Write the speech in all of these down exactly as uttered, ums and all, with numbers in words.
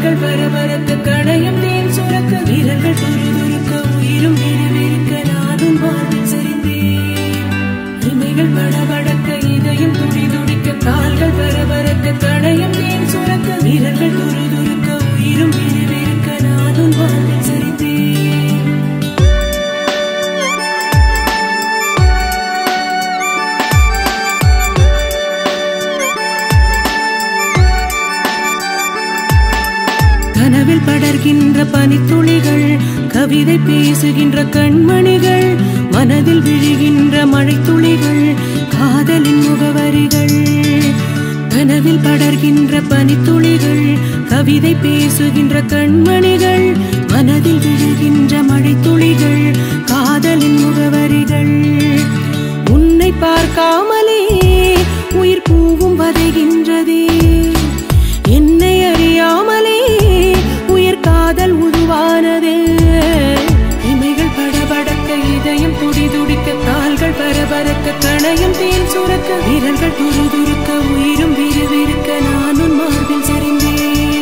கால்கள் பரபரக்க கணையும் தேன் சுரக்க வீரர்கள் துருதுருக்க உயிரும் விறுவிறுக்க நானும் வாழ்வில் சரிந்தேன். இமைகள் படபடக்க இதயம் துடி துடிக்க கால்கள் பரபரக்க கணையும் தேன் சுரக்க வீரர்கள் துருதுருக்க உயிரும் விறுவிறுக்க நானும் வாழ்வில் சரிந்தேன். கனவில் படர்கின்ற பனித்துளிகள் கவிதை பேசுகின்ற கண்மணிகள் மனதில் விழுகின்ற மழைத்துளிகள் காதலின் முகவரிகள். கனவில் படர்கின்ற பனித்துளிகள் கவிதை பேசுகின்ற கண்மணிகள் மனதில் விழுகின்ற மழைத்துளிகள் காதலின் முகவரிகள். உன்னை பார்க்காமலே உயிர் பூவும் வதைகின்றதே, என்னை அறியாமலே உயிர் காதல் உருவானதே. இமைகள் படபடக்க இதயம் துடி துடிக்க கால்கள் பரபரக்க கணையும் தேன் சுரக்க விரல்கள் துருதுருக்க உயிரும் விறுவிறுக்க நானும் மார்பில் சரிந்தேன்.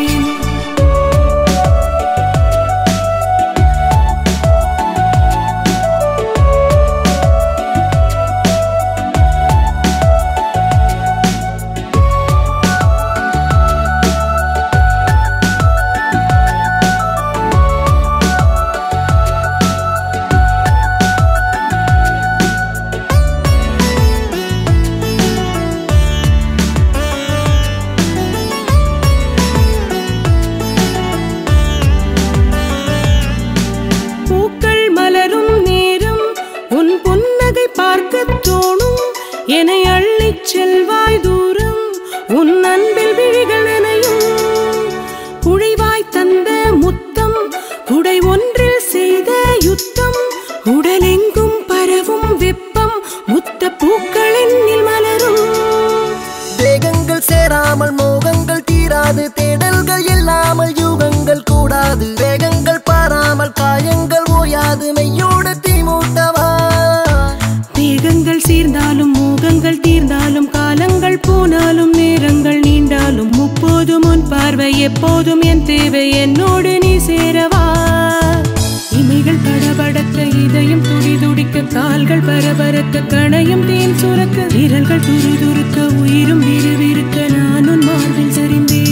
என்னை அள்ளிச் செல்வாய் தூரம் உன் அன்பில் விழிகள் நனையும். குழைவாய் தந்த முத்தம் குடை ஒன்றில் செய்த யுத்தம் உடலெங்கும் பரவும் வெப்பம் முத்த பூக்கள் என்னில் மலரும். வேகங்கள் சேராமல் மோகங்கள் தீராது, தேடல்கள் இல்லாமல் யுகங்கள் கூடாது. வேகங்கள் பாராமல் காயங்கள் ஓயாது, மெய்யோடு தீமூட்டவா. வேகங்கள் சீர்ந்தாலும் மோகங்கள் தீர்ந்தாலும் காலங்கள் போனாலும் நேரங்கள் நீண்டாலும் முப்போதும் உன் பார்வை எப்போதும் என் தேவை, என்னோடு நீ சேரவா. இமைகள் படபடக்க இதயம் துடி துடிக்க கால்கள் பரபரக்க கணையும் தேன் சுரக்க விரல்கள் துருதுருக்க உயிரும் விறுவிறுக்க நானும் மார்பில் சரிந்தேன்.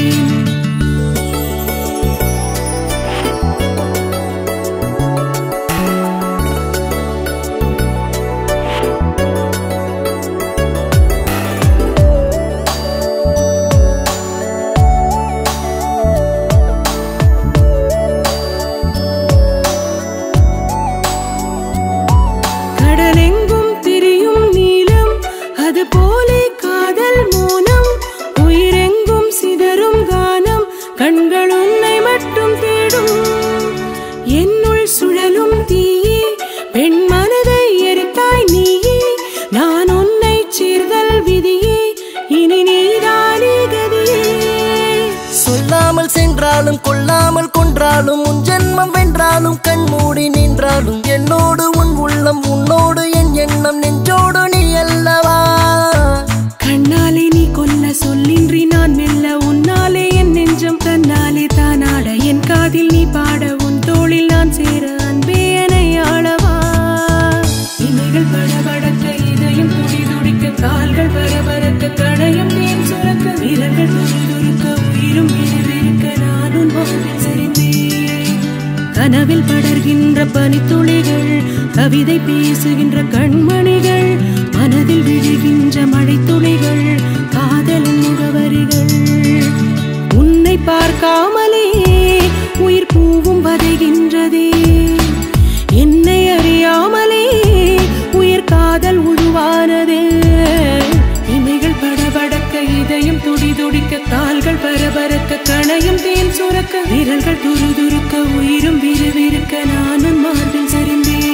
கடலெங்கும் திரியும் நீலம் அது போலே காதல் மோனம், உயிரெங்கும் சிதறும் கானம் கண்கள் உன்னை மட்டும் தேடும். என்னுள் சுழலும் தீயே பெண் மனதை எரித்தாய் நீயே, நான் உன்னை சேர்தல் விதியே இனி நீதானே கதியே. சொல்லாமல் சென்றாலும் கொல்லாமல் கொன்றாலும் உன் ஜென்மம் வென்றாலும் கண்மூடி நின்றாலும் என்னோடு உன் உள்ளம் உன்னோடு என் எண்ணம் நெஞ்சோடு நீ அல்லவா. கண்ணாலே நீ கொல்ல சொல்லின்றி நான் மெல்ல உன்னாலே என் நெஞ்சம் தன்னாலே தானாட என் காதில் நீ பாட உன் தோளில் நான் சேர அன்பே என்னை ஆளவா. இமைகள் படபடக்க இதயம் துடி துடிக்க கால்கள் பரபரக்க கணையும் தேன் சுரக்க விரல்கள் துருதுருக்க உயிரும் விறுவிறுக்க நானும் வாழ்வில் சரிந்தேன். கனவில் படர்கின்ற பனித்துளிகள் கவிதை பேசுகின்ற கண்மணிகள் மனதில் விழுகின்ற மழைத்துளிகள் காதலின் முகவரிகள். உன்னை பார்க்காமலே உயிர் பூவும் வதைகின்றதே, என்னை அறியாமலே உயிர் காதல் உருவானதே. இமைகள் படபடக்க இதயம் துடி துடிக்க கால்கள் பரபரக்க கணையும் தேன் சுரக்க விரல்கள் துருதுருக்க உயிரும் விறுவிறுக்க நானும் மார்பில் சரிந்தேன்.